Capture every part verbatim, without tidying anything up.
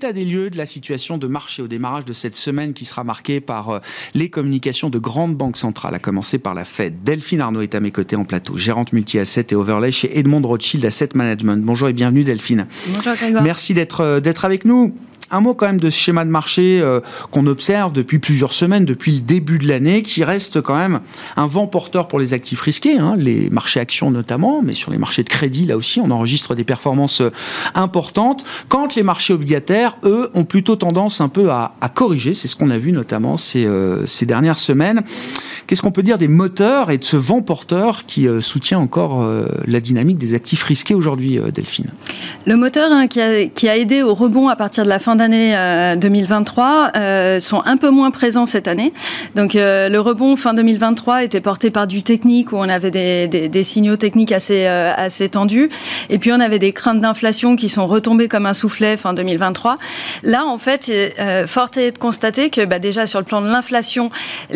L'état des lieux de la situation de marché au démarrage de cette semaine qui sera marquée par les communications de grandes banques centrales, à commencer par la Fed. Delphine Arnaud est à mes côtés en plateau, gérante multi-asset et overlay chez Edmond Rothschild Asset Management. Bonjour et bienvenue Delphine. Bonjour Grégoire. Merci d'être, d'être avec nous. Un mot quand même de ce schéma de marché euh, qu'on observe depuis plusieurs semaines, depuis le début de l'année, qui reste quand même un vent porteur pour les actifs risqués, hein, les marchés actions notamment, mais sur les marchés de crédit, là aussi, on enregistre des performances euh, importantes. Quand les marchés obligataires, eux, ont plutôt tendance un peu à, à corriger, c'est ce qu'on a vu notamment ces, euh, ces dernières semaines. Qu'est-ce qu'on peut dire des moteurs et de ce vent porteur qui euh, soutient encore euh, la dynamique des actifs risqués aujourd'hui, euh, Delphine ? Le moteur hein, qui, a, qui a aidé au rebond à partir de la fin d'année euh, deux mille vingt-trois euh, sont un peu moins présents cette année. Donc euh, le rebond fin deux mille vingt-trois était porté par du technique où on avait des, des, des signaux techniques assez, euh, assez tendus. Et puis on avait des craintes d'inflation qui sont retombées comme un soufflet fin deux mille vingt-trois. Là en fait, euh, fort est de constater que bah, déjà sur le plan de l'inflation,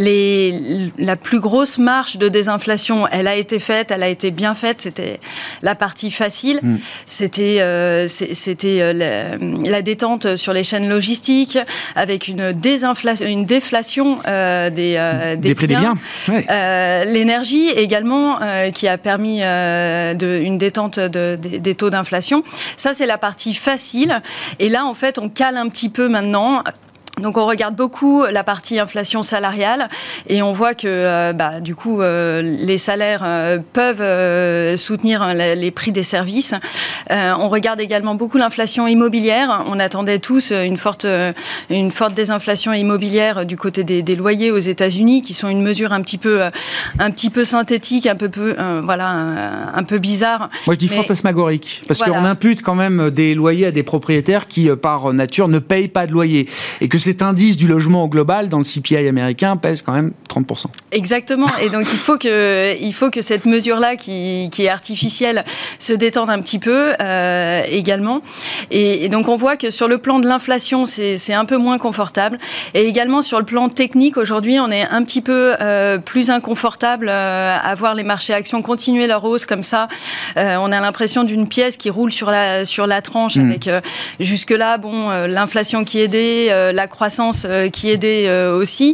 les, la plus grosse marche de désinflation, elle a été faite, elle a été bien faite. C'était la partie facile. Mmh. C'était, euh, c'était euh, la, la détente sur les chaînes logistiques, avec une désinflation, une déflation euh, des, euh, des, des prix biens. des biens. Ouais. Euh, l'énergie également, euh, qui a permis euh, de, une détente de, de, des taux d'inflation. Ça, c'est la partie facile. Et là, en fait, on cale un petit peu maintenant. Donc on regarde beaucoup la partie inflation salariale et on voit que euh, bah, du coup euh, les salaires euh, peuvent euh, soutenir hein, les prix des services. Euh, on regarde également beaucoup l'inflation immobilière. On attendait tous une forte, une forte désinflation immobilière du côté des, des loyers aux États-Unis, qui sont une mesure un petit peu, un petit peu synthétique, un peu, peu euh, voilà, un, un peu bizarre. Moi je dis mais, fantasmagorique parce voilà. qu'on impute quand même des loyers à des propriétaires qui par nature ne payent pas de loyer et que cet indice du logement au global dans le C P I américain pèse quand même trente pour cent. Exactement. Et donc, il faut que, il faut que cette mesure-là, qui, qui est artificielle, se détende un petit peu euh, également. Et, et donc, on voit que sur le plan de l'inflation, c'est, c'est un peu moins confortable. Et également, sur le plan technique, aujourd'hui, on est un petit peu euh, plus inconfortable euh, à voir les marchés actions continuer leur hausse comme ça. Euh, on a l'impression d'une pièce qui roule sur la, sur la tranche mmh. avec euh, jusque-là, bon, euh, l'inflation qui aidait, euh, la croissance qui aidait euh, aussi.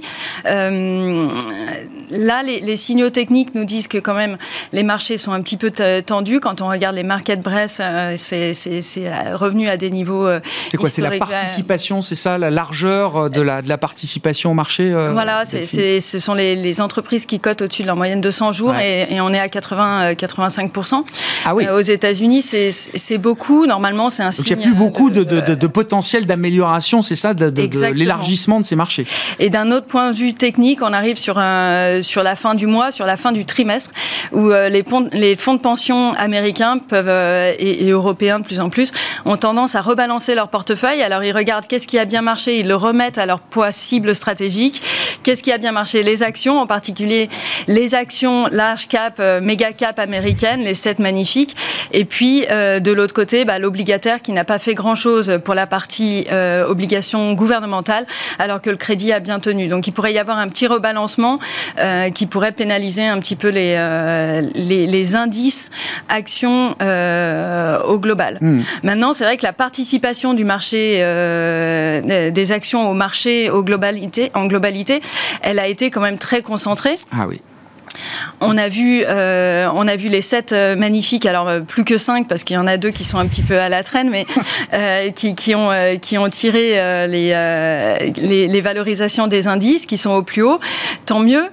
Euh, là, les, les signaux techniques nous disent que quand même les marchés sont un petit peu t- tendus. Quand on regarde les market breadth, euh, c'est, c'est, c'est revenu à des niveaux euh, C'est quoi ? C'est la participation, c'est ça, la largeur de la, de la participation au marché euh, Voilà, c'est, c'est, ce sont les, les entreprises qui cotent au-dessus de leur moyenne de cent jours ouais. et, et on est à quatre-vingts à quatre-vingt-cinq pour cent. Ah oui. Euh, aux États-Unis, c'est, c'est beaucoup. Normalement, c'est un Donc signe. Il n'y a plus beaucoup de, de, de, de potentiel d'amélioration, c'est ça, de, de, de l'élargissement de ces marchés. Et d'un autre point de vue technique, on arrive sur, un, sur la fin du mois, sur la fin du trimestre, où euh, les, pon- les fonds de pension américains peuvent, euh, et, et européens de plus en plus ont tendance à rebalancer leur portefeuille. Alors ils regardent qu'est-ce qui a bien marché, ils le remettent à leur poids cible stratégique. Qu'est-ce qui a bien marché ? Les actions, en particulier les actions large cap, euh, méga cap américaines, les sept magnifiques. Et puis euh, de l'autre côté, bah, l'obligataire qui n'a pas fait grand-chose pour la partie euh, obligation gouvernementale, alors que le crédit a bien tenu. Donc il pourrait y avoir un petit rebalancement euh, qui pourrait pénaliser un petit peu les, euh, les, les indices actions euh, au global. Mmh. Maintenant, c'est vrai que la participation du marché euh, des actions au marché au globalité, en globalité, elle a été quand même très concentrée. Ah oui. On a vu, euh, on a vu les sept euh, magnifiques, alors euh, plus que cinq parce qu'il y en a deux qui sont un petit peu à la traîne, mais euh, qui, qui ont, euh, qui ont tiré euh, les, euh, les, les valorisations des indices qui sont au plus haut. Tant mieux.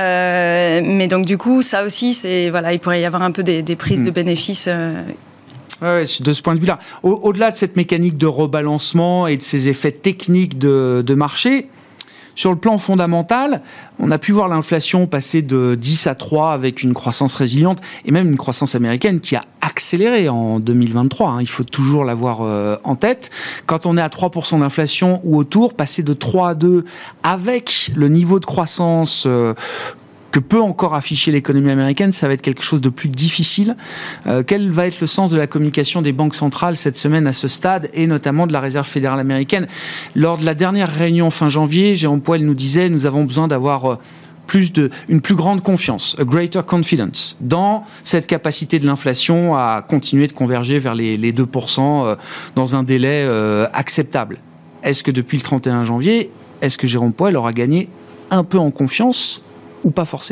Euh, mais donc du coup, ça aussi, c'est voilà, il pourrait y avoir un peu des, des prises mmh. de bénéfices. Euh, Ouais, de ce point de vue-là. Au, au-delà de cette mécanique de rebalancement et de ces effets techniques de, de marché, sur le plan fondamental, on a pu voir l'inflation passer de dix à trois avec une croissance résiliente et même une croissance américaine qui a accéléré en deux mille vingt-trois. Hein. Il faut toujours l'avoir euh, en tête. Quand on est à trois pour cent d'inflation ou autour, passer de trois à deux avec le niveau de croissance euh, que peut encore afficher l'économie américaine, ça va être quelque chose de plus difficile. Euh, quel va être le sens de la communication des banques centrales cette semaine à ce stade, et notamment de la Réserve fédérale américaine ? Lors de la dernière réunion fin janvier, Jérôme Powell nous disait « Nous avons besoin d'avoir euh, plus de, une plus grande confiance, a greater confidence, dans cette capacité de l'inflation à continuer de converger vers les, les deux pour cent euh, dans un délai euh, acceptable ». est-ce que depuis le trente et un janvier, est-ce que Jérôme Powell aura gagné un peu en confiance ou pas forcément ?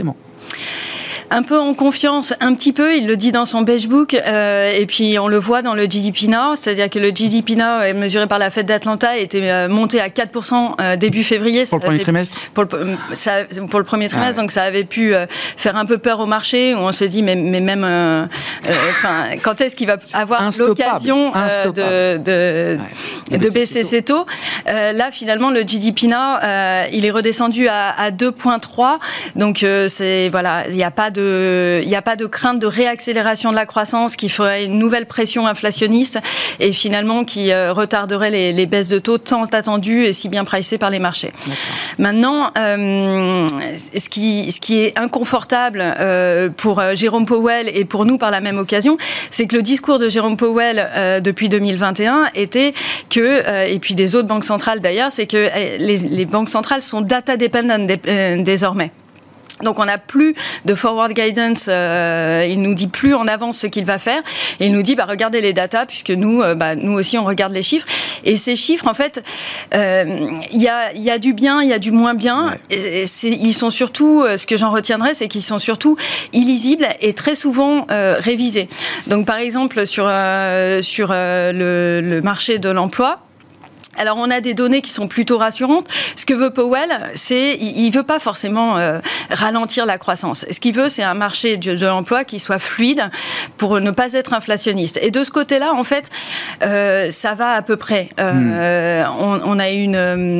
Un peu en confiance, un petit peu, il le dit dans son beige book, euh, et puis on le voit dans le G D P Now, c'est-à-dire que le G D P Now, mesuré par la Fed d'Atlanta, était euh, monté à quatre pour cent euh, début février. Pour le premier avait, trimestre pour le, ça, pour le premier trimestre, ah ouais. Donc ça avait pu euh, faire un peu peur au marché, où on se dit, mais, mais même, euh, euh, quand est-ce qu'il va avoir l'occasion euh, de, de, ouais. de baisser ses taux, euh, là, finalement, le G D P Now, euh, il est redescendu à, à deux virgule trois, donc euh, c'est, voilà, il n'y a pas de il n'y a pas de crainte de réaccélération de la croissance qui ferait une nouvelle pression inflationniste et finalement qui euh, retarderait les, les baisses de taux tant attendues et si bien pricées par les marchés. D'accord. Maintenant, euh, ce, qui, ce qui est inconfortable euh, pour euh, Jérôme Powell et pour nous par la même occasion, c'est que le discours de Jérôme Powell euh, depuis deux mille vingt et un était que, euh, et puis des autres banques centrales d'ailleurs, c'est que euh, les, les banques centrales sont data dependent dé, euh, désormais. Donc on n'a plus de forward guidance, euh, il nous dit plus en avance ce qu'il va faire, et il nous dit bah regardez les datas puisque nous, euh, bah nous aussi on regarde les chiffres. Et ces chiffres en fait, il euh, y a il y a du bien, il y a du moins bien. Ouais. Et c'est, ils sont surtout, ce que j'en retiendrai, c'est qu'ils sont surtout illisibles et très souvent euh, révisés. Donc par exemple sur euh, sur euh, le, le marché de l'emploi. Alors, on a des données qui sont plutôt rassurantes. Ce que veut Powell, c'est, il ne veut pas forcément euh, ralentir la croissance. Ce qu'il veut, c'est un marché de, de l'emploi qui soit fluide pour ne pas être inflationniste. Et de ce côté-là, en fait, euh, ça va à peu près. Euh, mmh. on, on a une,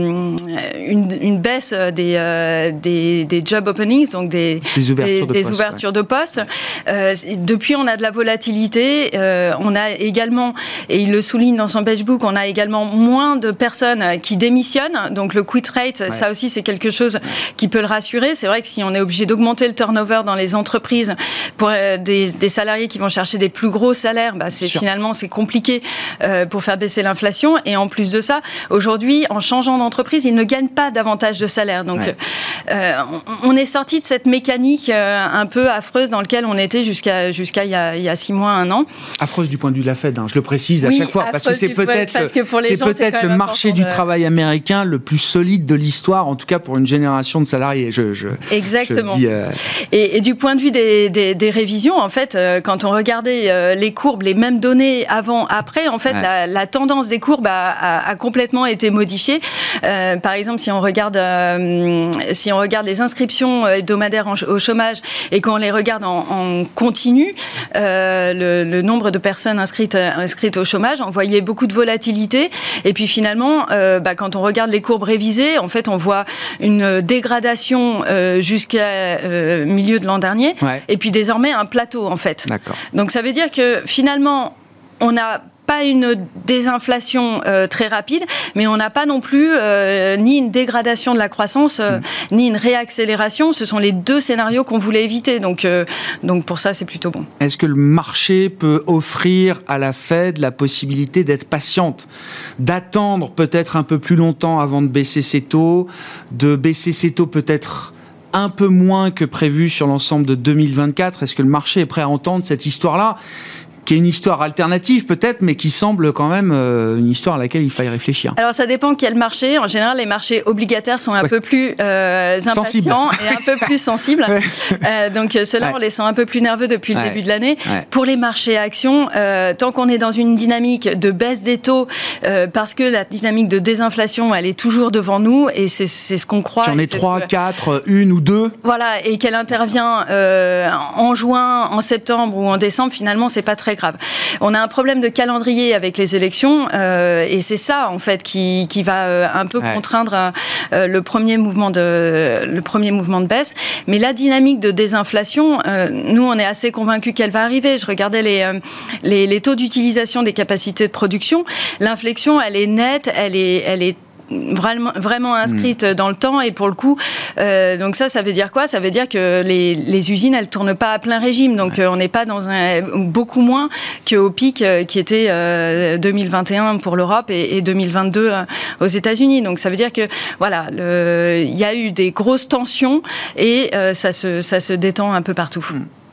une, une baisse des, euh, des, des job openings, donc des, des ouvertures, des, de, des poste, ouvertures ouais. de postes. Euh, depuis, on a de la volatilité. Euh, on a également, et il le souligne dans son beige book, on a également moins de personnes qui démissionnent, donc le quit rate, ouais. Ça aussi c'est quelque chose qui peut le rassurer. C'est vrai que si on est obligé d'augmenter le turnover dans les entreprises pour euh, des, des salariés qui vont chercher des plus gros salaires, bah c'est finalement c'est compliqué euh, pour faire baisser l'inflation. Et en plus de ça, aujourd'hui, en changeant d'entreprise, ils ne gagnent pas davantage de salaire. Donc ouais. euh, on, on est sorti de cette mécanique euh, un peu affreuse dans laquelle on était jusqu'à jusqu'à il y a, il y a six mois, un an. Affreuse du point de vue de la Fed, hein, je le précise à oui, chaque fois parce que c'est peut-être parce que pour les c'est gens, peut-être c'est le marché du de... travail américain le plus solide de l'histoire, en tout cas pour une génération de salariés. Je, je, Exactement. Je dis, euh... et, et du point de vue des, des, des révisions, en fait, euh, quand on regardait euh, les courbes, les mêmes données avant, après, en fait, ouais. la, la tendance des courbes a, a, a complètement été modifiée. Euh, par exemple, si on regarde, euh, si on regarde les inscriptions hebdomadaires en, au chômage et qu'on les regarde en, en continu, euh, le, le nombre de personnes inscrites, inscrites au chômage, on voyait beaucoup de volatilité. Et puis finalement, euh, bah, quand on regarde les courbes révisées, en fait, on voit une dégradation euh, jusqu'à euh, milieu de l'an dernier, ouais. Et puis désormais un plateau, en fait. D'accord. Donc ça veut dire que finalement, on n'a pas une désinflation euh, très rapide, mais on n'a pas non plus euh, ni une dégradation de la croissance, euh, mmh. ni une réaccélération. Ce sont les deux scénarios qu'on voulait éviter. Donc, euh, donc pour ça, c'est plutôt bon. Est-ce que le marché peut offrir à la Fed la possibilité d'être patiente, d'attendre peut-être un peu plus longtemps avant de baisser ses taux, de baisser ses taux peut-être un peu moins que prévu sur l'ensemble de deux mille vingt-quatre? Est-ce que le marché est prêt à entendre cette histoire-là, qui est une histoire alternative peut-être, mais qui semble quand même euh, une histoire à laquelle il faille réfléchir? Alors ça dépend quel marché. En général, les marchés obligataires sont un ouais. peu plus euh, impatients Sensible. et un peu plus sensibles. Ouais. Euh, donc ceux-là, ouais. on les sent un peu plus nerveux depuis ouais. le début de l'année. Ouais. Pour les marchés actions, euh, tant qu'on est dans une dynamique de baisse des taux, euh, parce que la dynamique de désinflation, elle est toujours devant nous, et c'est, c'est ce qu'on croit. J'en ai trois, que... quatre, une ou deux. Voilà, et qu'elle intervient euh, en juin, en septembre ou en décembre, finalement, c'est pas très grave. On a un problème de calendrier avec les élections euh, et c'est ça en fait qui, qui va euh, un peu ouais. contraindre euh, le premier mouvement de le premier mouvement de baisse. Mais la dynamique de désinflation, euh, nous on est assez convaincus qu'elle va arriver. Je regardais les, euh, les les taux d'utilisation des capacités de production. L'inflexion, elle est nette, elle est elle est Vraiment, vraiment inscrite mmh. dans le temps, et pour le coup, euh, donc ça, ça veut dire quoi? Ça veut dire que les, les usines, elles tournent pas à plein régime, donc ouais. euh, on n'est pas dans un beaucoup moins qu'au pic euh, qui était euh, deux mille vingt et un pour l'Europe et, et deux mille vingt-deux euh, aux États-Unis. Donc ça veut dire que voilà, il y a eu des grosses tensions et euh, ça se ça se détend un peu partout. Mmh.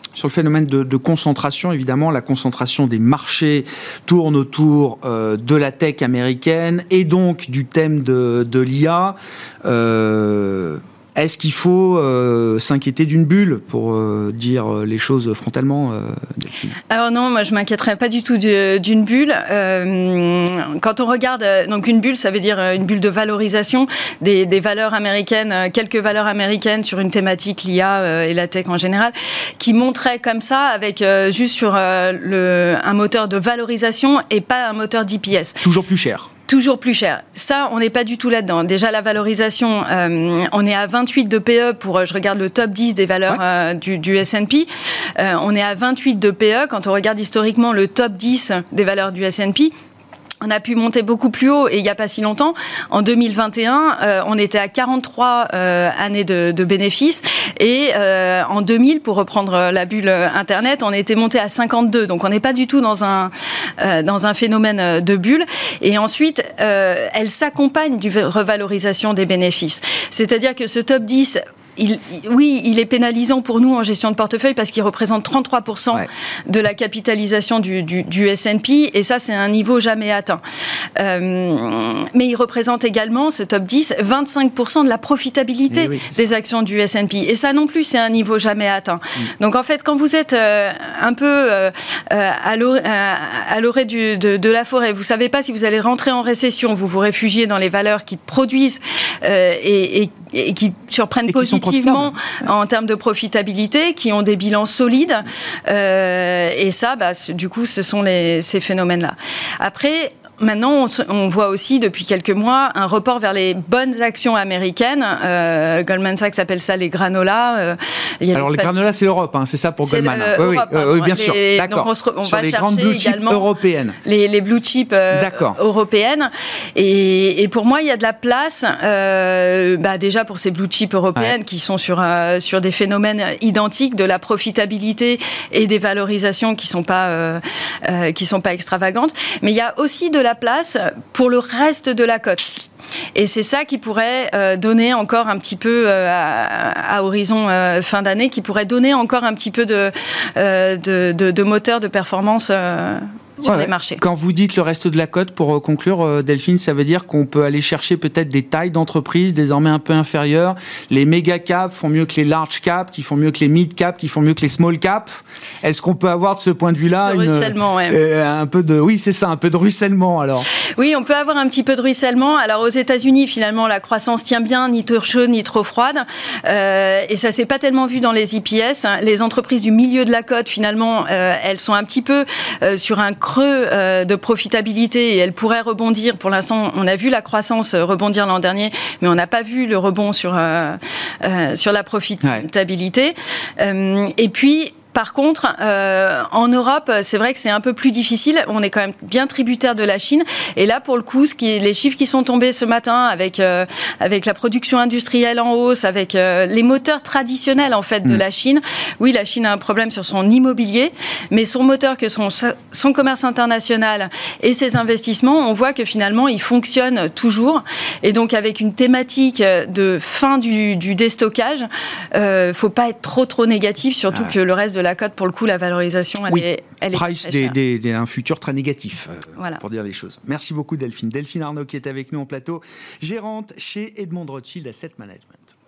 sur le phénomène de, de concentration, évidemment, la concentration des marchés tourne autour euh, de la tech américaine et donc du thème de, de l'I A. Euh, Est-ce qu'il faut euh, s'inquiéter d'une bulle, pour euh, dire les choses frontalement, euh, Delphine ? Alors non, moi je m'inquiéterais pas du tout d'une bulle. Euh, quand on regarde, donc une bulle, ça veut dire une bulle de valorisation des, des valeurs américaines, quelques valeurs américaines sur une thématique, l'I A euh, et la tech en général, qui montraient comme ça, avec euh, juste sur euh, le, un moteur de valorisation et pas un moteur d'E P S. Toujours plus cher. Toujours plus cher. Ça, on n'est pas du tout là-dedans. Déjà, la valorisation, euh, on est à vingt-huit de P E pour, je regarde le top dix des valeurs ouais. euh, du, du S and P. Euh, on est à vingt-huit de P E. Quand on regarde historiquement le top dix des valeurs du S and P, on a pu monter beaucoup plus haut, et il n'y a pas si longtemps. En deux mille vingt et un, euh, on était à quarante-trois euh, années de, de bénéfices, et euh, en deux mille, pour reprendre la bulle Internet, on était monté à cinquante-deux. Donc on n'est pas du tout dans un euh, dans un phénomène de bulle. Et ensuite, euh, elle s'accompagne d'une revalorisation des bénéfices. C'est-à-dire que ce top dix, Il, oui, il est pénalisant pour nous en gestion de portefeuille parce qu'il représente trente-trois pour cent ouais. de la capitalisation du, du, du S and P, et ça, c'est un niveau jamais atteint. Euh, mais il représente également, ce top dix, vingt-cinq pour cent de la profitabilité oui, des ça. actions du S and P. Et ça non plus, c'est un niveau jamais atteint. Mm. Donc en fait, quand vous êtes euh, un peu euh, à l'orée de, de la forêt, vous ne savez pas si vous allez rentrer en récession, vous vous réfugiez dans les valeurs qui produisent euh, et, et, et qui surprennent et positivement en termes de profitabilité, qui ont des bilans solides, euh, et ça, bah, du coup, ce sont les, ces phénomènes-là. Après, maintenant, on, on voit aussi depuis quelques mois un report vers les bonnes actions américaines. Euh, Goldman Sachs appelle ça les granolas. Euh, il y a Alors les fa... granolas, c'est l'Europe, hein, c'est ça pour Goldman. Le, oui, Europe, oui, hein, oui, bien les, sûr. D'accord. Donc on, se, on Sur va les chercher grandes blue chips européennes. Les, les blue chips euh, européennes. Et, et pour moi, il y a de la place, euh, bah déjà pour ces blue chips européennes ouais. qui sont sur euh, sur des phénomènes identiques, de la profitabilité et des valorisations qui sont pas euh, euh, qui sont pas extravagantes. Mais il y a aussi de la place pour le reste de la cote. Et c'est ça qui pourrait euh, donner encore un petit peu, euh, à, à horizon euh, fin d'année, qui pourrait donner encore un petit peu de, euh, de, de, de moteur de performance euh, sur ouais, les marchés. Quand vous dites le reste de la cote, pour conclure, Delphine, ça veut dire qu'on peut aller chercher peut-être des tailles d'entreprises désormais un peu inférieures. Les méga caps font mieux que les large caps, qui font mieux que les mid caps, qui font mieux que les small caps. Est-ce qu'on peut avoir de ce point de vue-là une, ruissellement, ouais. euh, un peu de, oui, c'est ça, un peu de ruissellement alors. Oui, on peut avoir un petit peu de ruissellement. Alors aux États-Unis, finalement, la croissance tient bien, ni trop chaude ni trop froide, euh, et ça s'est pas tellement vu dans les E P S. Les entreprises du milieu de la cote, finalement, euh, elles sont un petit peu euh, sur un creux euh, de profitabilité, et elles pourraient rebondir. Pour l'instant, on a vu la croissance rebondir l'an dernier, mais on n'a pas vu le rebond sur euh, euh, sur la profitabilité. Ouais. Euh, et puis Par contre, euh, en Europe, c'est vrai que c'est un peu plus difficile. On est quand même bien tributaire de la Chine. Et là, pour le coup, ce qui, les chiffres qui sont tombés ce matin, avec euh, avec la production industrielle en hausse, avec euh, les moteurs traditionnels en fait de mmh. la Chine. Oui, la Chine a un problème sur son immobilier, mais son moteur, que son son commerce international et ses investissements, on voit que finalement, il fonctionne toujours. Et donc, avec une thématique de fin du, du déstockage, euh, faut pas être trop trop négatif, surtout ah. que le reste de la cote, pour le coup, la valorisation, elle oui. est elle Price est des, des, des, un futur très négatif, euh, voilà. pour dire les choses. Merci beaucoup Delphine. Delphine Arnault qui est avec nous en plateau, gérante chez Edmond Rothschild Asset Management.